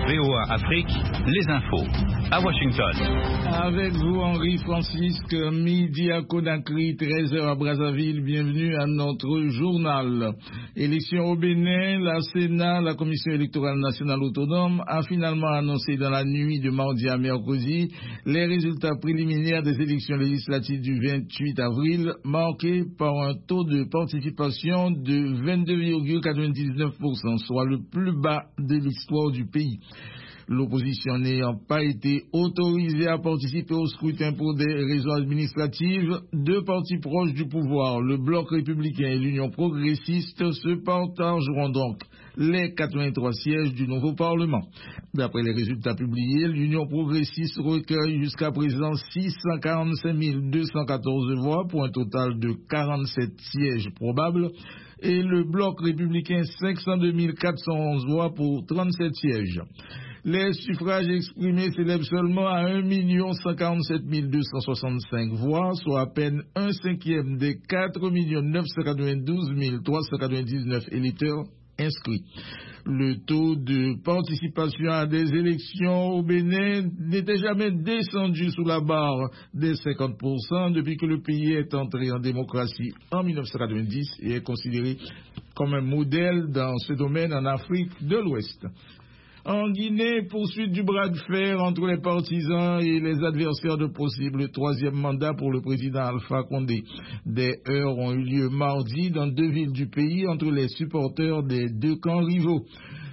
VOA Afrique, les infos. À Washington. Avec vous, Henri-Francisque, midi à Conakry, 13h à Brazzaville. Bienvenue à notre journal. Élection au Bénin, la Sénat, la Commission électorale nationale autonome, a finalement annoncé dans la nuit de mardi à mercredi les résultats préliminaires des élections législatives du 28 avril, marqués par un taux de participation de 22,99%, soit le plus bas de l'histoire du pays. L'opposition n'ayant pas été autorisée à participer au scrutin pour des raisons administratives, deux partis proches du pouvoir, le Bloc républicain et l'Union progressiste, se partageront donc les 83 sièges du nouveau Parlement. D'après les résultats publiés, l'Union progressiste recueille jusqu'à présent 645 214 voix pour un total de 47 sièges probables et le Bloc républicain 502 411 voix pour 37 sièges. Les suffrages exprimés s'élèvent seulement à 1 147 265 voix, soit à peine un cinquième des 4 992 399 électeurs inscrits. Le taux de participation à des élections au Bénin n'était jamais descendu sous la barre des 50% depuis que le pays est entré en démocratie en 1990 et est considéré comme un modèle dans ce domaine en Afrique de l'Ouest. En Guinée, poursuite du bras de fer entre les partisans et les adversaires de possible troisième mandat pour le président Alpha Condé. Des heurts ont eu lieu mardi dans deux villes du pays entre les supporters des deux camps rivaux.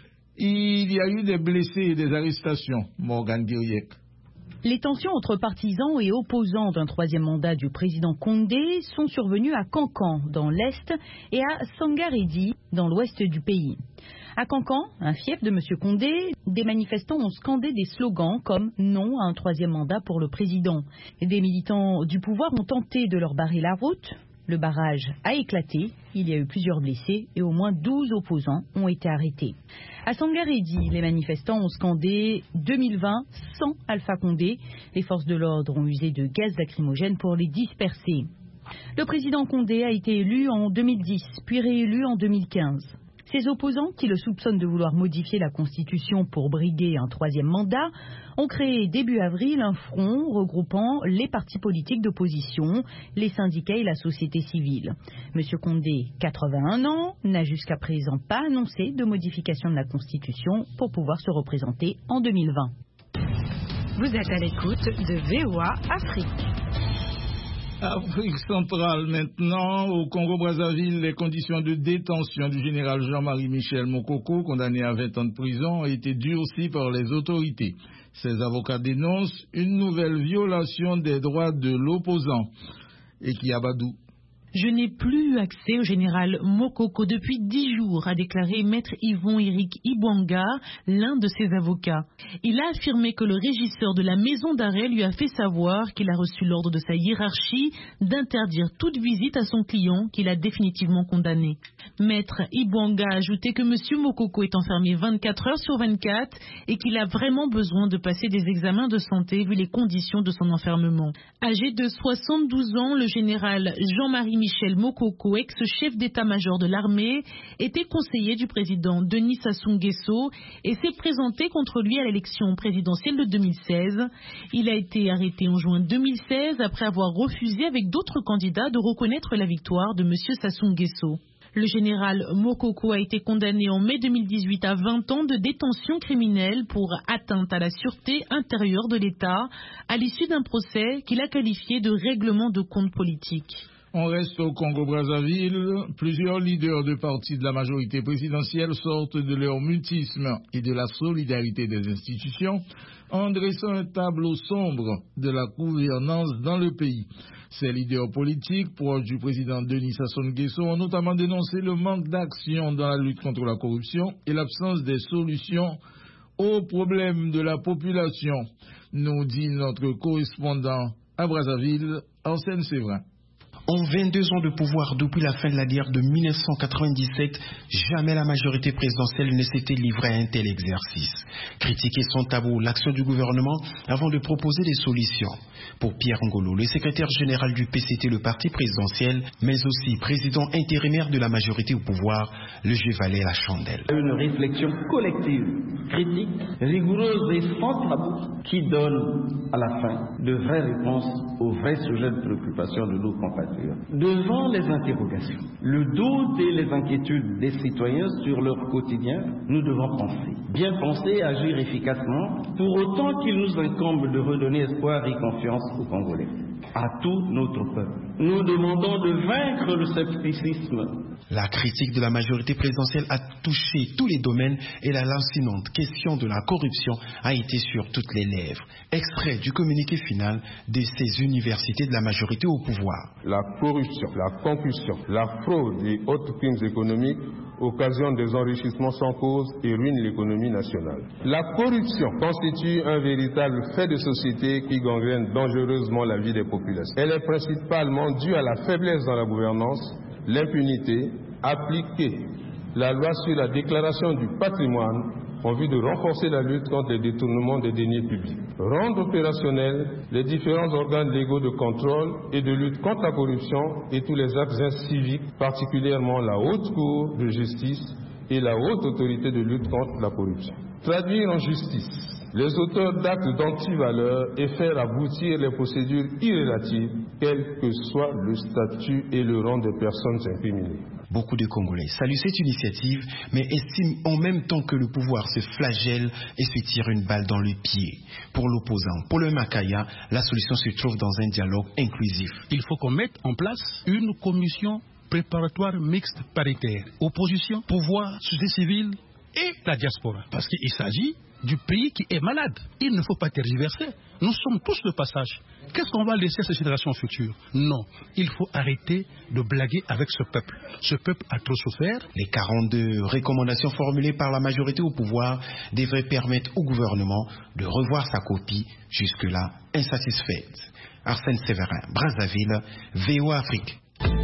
Il y a eu des blessés et des arrestations. Morgane Guiriec. Les tensions entre partisans et opposants d'un troisième mandat du président Condé sont survenues à Kankan, dans l'est, et à Sangaredi, dans l'ouest du pays. À Kankan, un fief de M. Condé, des manifestants ont scandé des slogans comme « Non à un troisième mandat pour le président ». Des militants du pouvoir ont tenté de leur barrer la route. Le barrage a éclaté, il y a eu plusieurs blessés et au moins 12 opposants ont été arrêtés. À Sangaredi, les manifestants ont scandé « 2020 sans Alpha Condé ». Les forces de l'ordre ont usé de gaz lacrymogène pour les disperser. Le président Condé a été élu en 2010, puis réélu en 2015. Ses opposants, qui le soupçonnent de vouloir modifier la Constitution pour briguer un troisième mandat, ont créé début avril un front regroupant les partis politiques d'opposition, les syndicats et la société civile. M. Condé, 81 ans, n'a jusqu'à présent pas annoncé de modification de la Constitution pour pouvoir se représenter en 2020. Vous êtes à l'écoute de VOA Afrique. Afrique centrale maintenant, au Congo-Brazzaville, les conditions de détention du général Jean-Marie Michel Mokoko, condamné à 20 ans de prison, ont été durcies par les autorités. Ses avocats dénoncent une nouvelle violation des droits de l'opposant. Et qui Abadou. Je n'ai plus eu accès au général Mokoko depuis 10 jours, a déclaré maître Yvon-Éric Ibwanga, l'un de ses avocats. Il a affirmé que le régisseur de la maison d'arrêt lui a fait savoir qu'il a reçu l'ordre de sa hiérarchie d'interdire toute visite à son client qu'il a définitivement condamné. Maître Ibwanga a ajouté que M. Mokoko est enfermé 24 heures sur 24 et qu'il a vraiment besoin de passer des examens de santé vu les conditions de son enfermement. Âgé de 72 ans, le général Jean-Marie Michel Mokoko, ex-chef d'état-major de l'armée, était conseiller du président Denis Sassou Nguesso et s'est présenté contre lui à l'élection présidentielle de 2016. Il a été arrêté en juin 2016 après avoir refusé avec d'autres candidats de reconnaître la victoire de M. Sassou Nguesso. Le général Mokoko a été condamné en mai 2018 à 20 ans de détention criminelle pour atteinte à la sûreté intérieure de l'État à l'issue d'un procès qu'il a qualifié de règlement de compte politique. On reste au Congo-Brazzaville. Plusieurs leaders de partis de la majorité présidentielle sortent de leur mutisme et de la solidarité des institutions en dressant un tableau sombre de la gouvernance dans le pays. Ces leaders politiques, proches du président Denis Sassou Nguesso, ont notamment dénoncé le manque d'action dans la lutte contre la corruption et l'absence des solutions aux problèmes de la population, nous dit notre correspondant à Brazzaville, Arsène Séverin. En 22 ans de pouvoir depuis la fin de la guerre de 1997, jamais la majorité présidentielle ne s'était livrée à un tel exercice. Critiquer sans tabou l'action du gouvernement avant de proposer des solutions. Pour Pierre Ngolo, le secrétaire général du PCT, le parti présidentiel, mais aussi président intérimaire de la majorité au pouvoir, le jeu valait la chandelle. Une réflexion collective, critique, rigoureuse et sans tabou qui donne à la fin de vraies réponses aux vrais sujets de préoccupation de nos compatriotes. Devant les interrogations, le doute et les inquiétudes des citoyens sur leur quotidien, nous devons penser, bien penser et agir efficacement, pour autant qu'il nous incombe de redonner espoir et confiance aux Congolais, à tout notre peuple. Nous demandons de vaincre le scepticisme. La critique de la majorité présidentielle a touché tous les domaines et la lancinante question de la corruption a été sur toutes les lèvres. Extrait du communiqué final de ces universités de la majorité au pouvoir. La corruption, la concussion, la fraude et autres crimes économiques occasionnent des enrichissements sans cause et ruinent l'économie nationale. La corruption constitue un véritable fait de société qui gangrène dangereusement la vie des populations. Elle est principalement due à la faiblesse dans la gouvernance, l'impunité, appliquer la loi sur la déclaration du patrimoine en vue de renforcer la lutte contre les détournements des deniers publics, rendre opérationnels les différents organes légaux de contrôle et de lutte contre la corruption et tous les actes civiques, particulièrement la Haute Cour de justice et la Haute Autorité de lutte contre la corruption. Traduire en justice les auteurs d'actes d'antivaleur et faire aboutir les procédures irrélatives, quel que soit le statut et le rang des personnes incriminées. Beaucoup de Congolais saluent cette initiative, mais estiment en même temps que le pouvoir se flagelle et se tire une balle dans le pied. Pour l'opposant, Paul Makaya, la solution se trouve dans un dialogue inclusif. Il faut qu'on mette en place une commission préparatoire mixte paritaire. Opposition, pouvoir, société civile et la diaspora. Parce qu'il s'agit du pays qui est malade. Il ne faut pas tergiverser. Nous sommes tous de passage. Qu'est-ce qu'on va laisser à ces générations futures? Non, il faut arrêter de blaguer avec ce peuple. Ce peuple a trop souffert. Les 42 recommandations formulées par la majorité au pouvoir devraient permettre au gouvernement de revoir sa copie, jusque-là insatisfaite. Arsène Séverin, Brazzaville, VOA Afrique.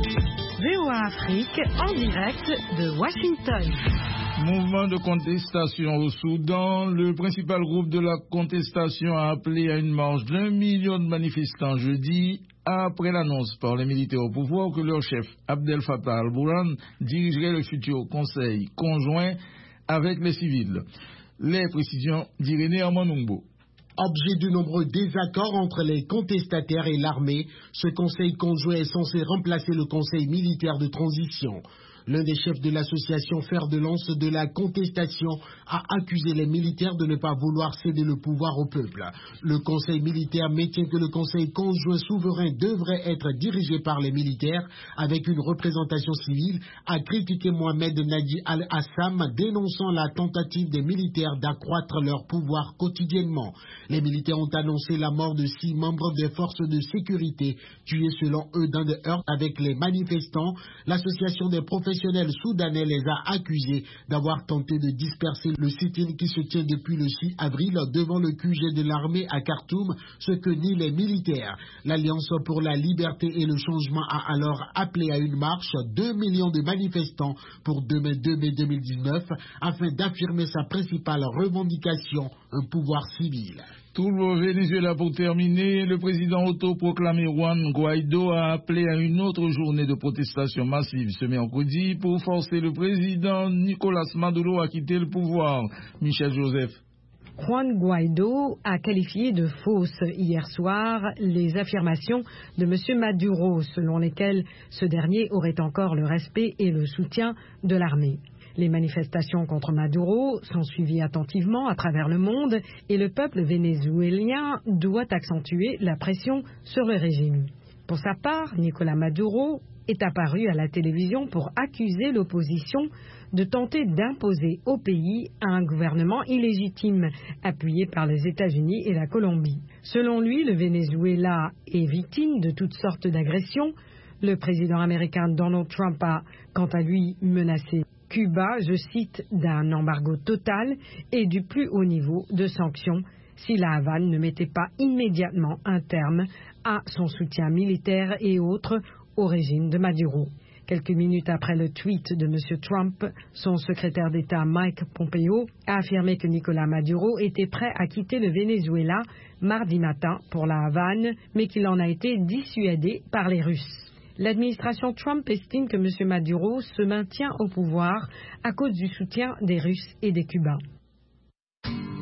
VOA Afrique en direct de Washington. Mouvement de contestation au Soudan, le principal groupe de la contestation a appelé à une marche d'1 million de manifestants jeudi, après l'annonce par les militaires au pouvoir que leur chef Abdel Fattah al-Burhan dirigerait le futur conseil conjoint avec les civils. Les précisions d'Irénée Armanungbo. Objet de nombreux désaccords entre les contestataires et l'armée, ce conseil conjoint est censé remplacer le conseil militaire de transition. L'un des chefs de l'association Fer de Lance de la contestation a accusé les militaires de ne pas vouloir céder le pouvoir au peuple. Le conseil militaire maintient que le conseil conjoint souverain devrait être dirigé par les militaires avec une représentation civile, a critiqué Mohamed Nadi Al-Assam, dénonçant la tentative des militaires d'accroître leur pouvoir quotidiennement. Les militaires ont annoncé la mort de 6 membres des forces de sécurité, tués selon eux dans des heurts avec les manifestants. L'association des professionnels soudanais les a accusés d'avoir tenté de disperser le sit-in qui se tient depuis le 6 avril devant le QG de l'armée à Khartoum, ce que nient les militaires. L'Alliance pour la liberté et le changement a alors appelé à une marche 2 millions de manifestants pour demain 2 mai 2019 afin d'affirmer sa principale revendication, un pouvoir civil. Tout le Venezuela pour terminer, le président autoproclamé Juan Guaido a appelé à une autre journée de protestation massive ce mercredi pour forcer le président Nicolás Maduro à quitter le pouvoir. Michel Joseph. Juan Guaido a qualifié de fausses hier soir les affirmations de M. Maduro, selon lesquelles ce dernier aurait encore le respect et le soutien de l'armée. Les manifestations contre Maduro sont suivies attentivement à travers le monde et le peuple vénézuélien doit accentuer la pression sur le régime. Pour sa part, Nicolás Maduro est apparu à la télévision pour accuser l'opposition de tenter d'imposer au pays un gouvernement illégitime appuyé par les États-Unis et la Colombie. Selon lui, le Venezuela est victime de toutes sortes d'agressions. Le président américain Donald Trump a, quant à lui, menacé Cuba, je cite, d'un embargo total et du plus haut niveau de sanctions si la Havane ne mettait pas immédiatement un terme à son soutien militaire et autres au régime de Maduro. Quelques minutes après le tweet de M. Trump, son secrétaire d'État Mike Pompeo a affirmé que Nicolás Maduro était prêt à quitter le Venezuela mardi matin pour la Havane, mais qu'il en a été dissuadé par les Russes. L'administration Trump estime que M. Maduro se maintient au pouvoir à cause du soutien des Russes et des Cubains.